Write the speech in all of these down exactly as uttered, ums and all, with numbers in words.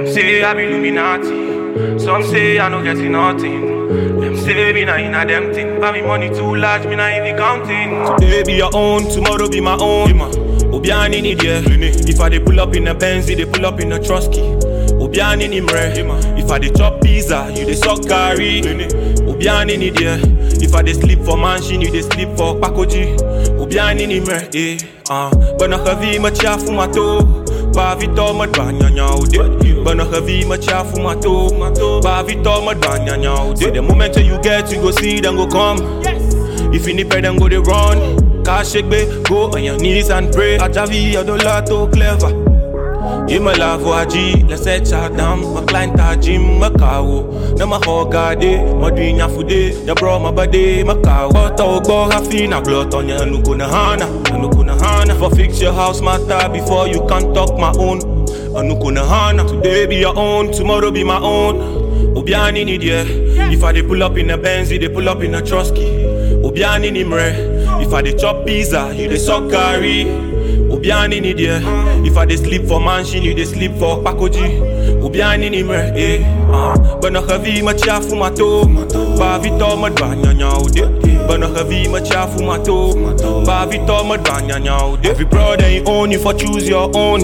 say I be Illuminati, some say I no getting nothing. Them say me na inna them thing, but me money too large, me na even counting. Today be your own, tomorrow be my own. Obiani need ya. If I dey pull up in a Benz, they pull up in a Trusky. Obiani ni mre. If I dey chop pizza, you dey suck curry. Obiani need ya. If I dey sleep for mansion, you dey sleep for Pakoji. Obiani ni mre. Eh, ah. Bana kavi machafu mato. Ba vito madbanya nyaude. Bana kavi machafu mato. Ba vito madbanya nyaude. The moment you get, you go see, then go come. If you need pay, then go they run. Cash shake, go on your knees and pray. Ajavi, I don't lot too clever. You my love, G, let's set ya down. My client, a gym, my cow. No, my hog, my dream, ya fude. Ya bro, my body, my cow. But I'll go half in a glot on ya. No, gonna hana, no, gonna hana. For fix your house, matter before you can't talk my own. No, gonna hana. Today be your own, tomorrow be my own. Obiani need ya. If I dey pull up in a Benz, they pull up in a Trusky. Obiani ni mre. If I dey chop pizza, you dey suck curry. Obiani ni dia. If I dey sleep for mansion, you dey sleep for Pakoji. Obiani ni mre, eh. Ah, bana kavi machafu mato. Ba vito madbanya nyaude. Bana kavi machafu mato. Ba vito madbanya nyaude. Every brother you own, you for choose your own.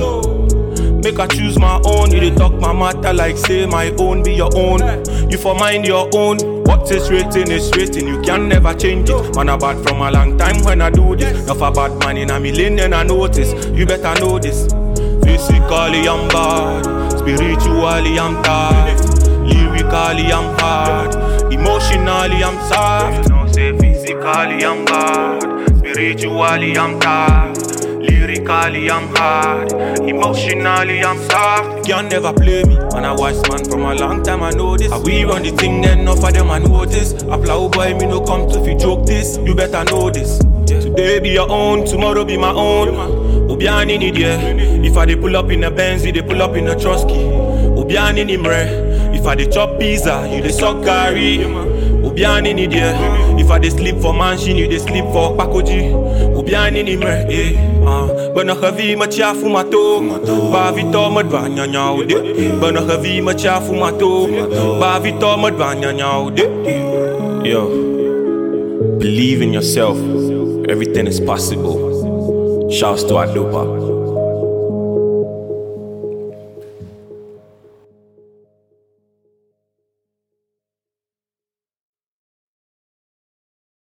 Make I choose my own. You dey talk my matter like say my own be your own. You for mind your own. What is written is written, you can never change it. Man, I bad from a long time when I do this. Not a bad man in a million and I notice. You better know this. Physically I'm bad, spiritually I'm tough, lyrically I'm hard, emotionally I'm soft. You know, say physically I'm bad, spiritually I'm tough, lyrically I'm hard, emotionally I'm soft. You can never play me, man, I wise man from a long time I know this. We run the thing then enough of them I know this. Applaud boy, me no come to fi joke this. You better know this. Today be your own, tomorrow be my own. Obiani need ya. If I dey pull up in a Benz, they pull up in a Trusky. Obiani ni mre. If I dey chop pizza, you dey suck curry. Obiani need ya. If I dey sleep for mansion, you dey sleep for Pakoji. Obiani ni mre, eh. Ah, bana kavi machafu mato. Ba vito madbanya nyaude. Bana kavi machafu mato. Ba vito madbanya nyaude. Yo, believe in yourself. Everything is possible. Shouts to Adopa.